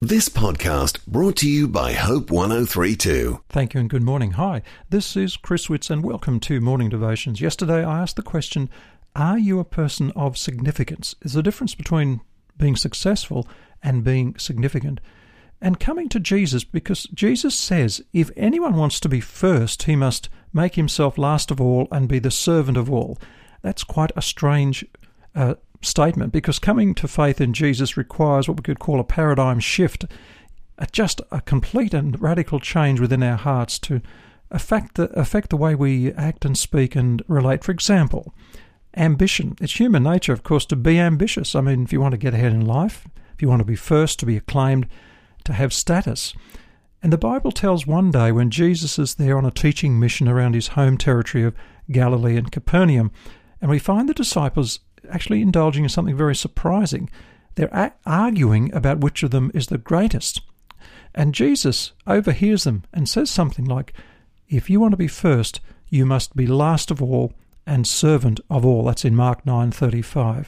This podcast brought to you by Hope 103.2. Thank you and good morning. Hi, this is Chris Witts and welcome to Morning Devotions. Yesterday I asked the question, are you a person of significance? Is the difference between being successful and being significant? And coming to Jesus, because Jesus says if anyone wants to be first, he must make himself last of all and be the servant of all. That's quite a strange statement, because coming to faith in Jesus requires what we could call a paradigm shift, just a complete and radical change within our hearts to affect the way we act and speak and relate. For example, ambition. It's human nature, of course, to be ambitious. I mean, if you want to get ahead in life, if you want to be first, to be acclaimed, to have status. And the Bible tells one day when Jesus is there on a teaching mission around his home territory of Galilee and Capernaum, and we find the disciples actually indulging in something very surprising. They're arguing about which of them is the greatest. And Jesus overhears them and says something like, if you want to be first, you must be last of all and servant of all. That's in Mark 9:35.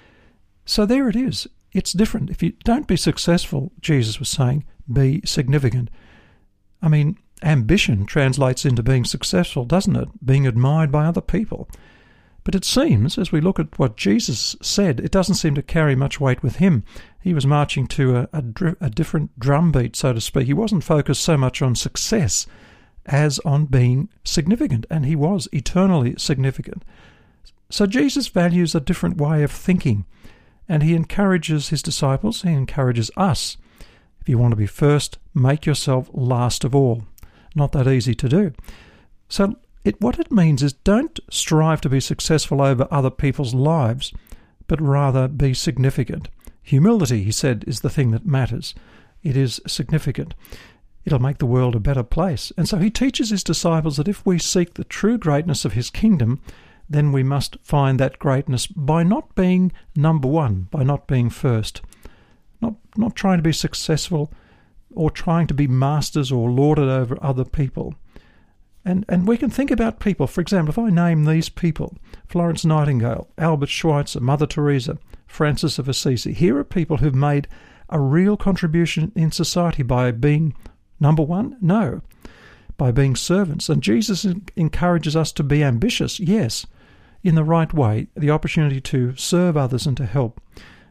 So there it is. It's different. If you don't be successful, Jesus was saying, be significant. I mean, ambition translates into being successful, doesn't it? Being admired by other people. But it seems, as we look at what Jesus said, it doesn't seem to carry much weight with him. He was marching to a different drumbeat, so to speak. He wasn't focused so much on success as on being significant, and he was eternally significant. So Jesus values a different way of thinking, and he encourages his disciples, he encourages us. If you want to be first, make yourself last of all. Not that easy to do. So what it means is don't strive to be successful over other people's lives, but rather be significant. Humility, he said, is the thing that matters. It is significant. It'll make the world a better place. And so he teaches his disciples that if we seek the true greatness of his kingdom, then we must find that greatness by not being number one, by not being first. Not trying to be successful or trying to be masters or lorded over other people. And we can think about people. For example, if I name these people, Florence Nightingale, Albert Schweitzer, Mother Teresa, Francis of Assisi, here are people who've made a real contribution in society by being number one? No, by being servants. And Jesus encourages us to be ambitious, yes, in the right way, the opportunity to serve others and to help.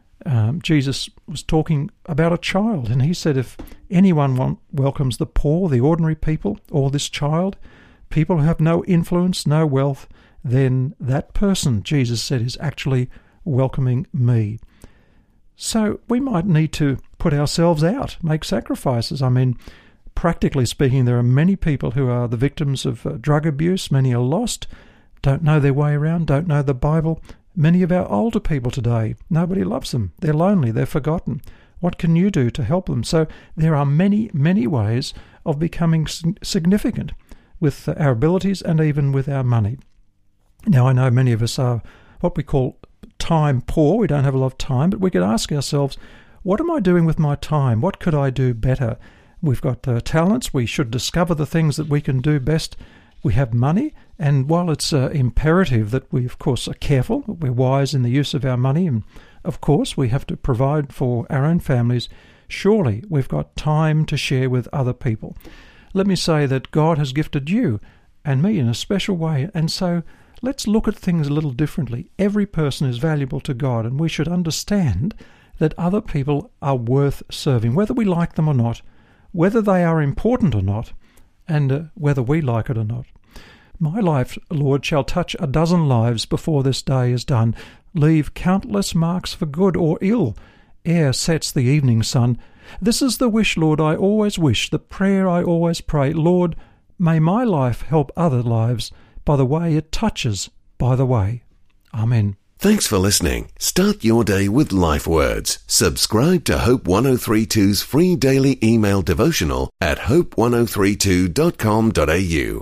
Jesus was talking about a child, and he said if anyone welcomes the poor, the ordinary people, or this child, people who have no influence, no wealth, then that person, Jesus said, is actually welcoming me. So we might need to put ourselves out, make sacrifices. I mean, practically speaking, there are many people who are the victims of drug abuse. Many are lost, don't know their way around, don't know the Bible. Many of our older people today, nobody loves them. They're lonely, they're forgotten. What can you do to help them? So there are many, many ways of becoming significant with our abilities and even with our money. Now, I know many of us are what we call time poor. We don't have a lot of time, but we could ask ourselves, what am I doing with my time? What could I do better? We've got talents. We should discover the things that we can do best. We have money, and while it's imperative that we, of course, are careful, we're wise in the use of our money, and of course we have to provide for our own families, surely we've got time to share with other people. Let me say that God has gifted you and me in a special way, and so let's look at things a little differently. Every person is valuable to God, and we should understand that other people are worth serving, whether we like them or not, whether they are important or not, and whether we like it or not. My life, Lord, shall touch 12 lives before this day is done. Leave countless marks for good or ill, ere sets the evening sun. This is the wish, Lord, I always wish, the prayer I always pray. Lord, may my life help other lives by the way it touches by the way. Amen. Thanks for listening. Start your day with Life Words. Subscribe to Hope 103.2's free daily email devotional at hope1032.com.au.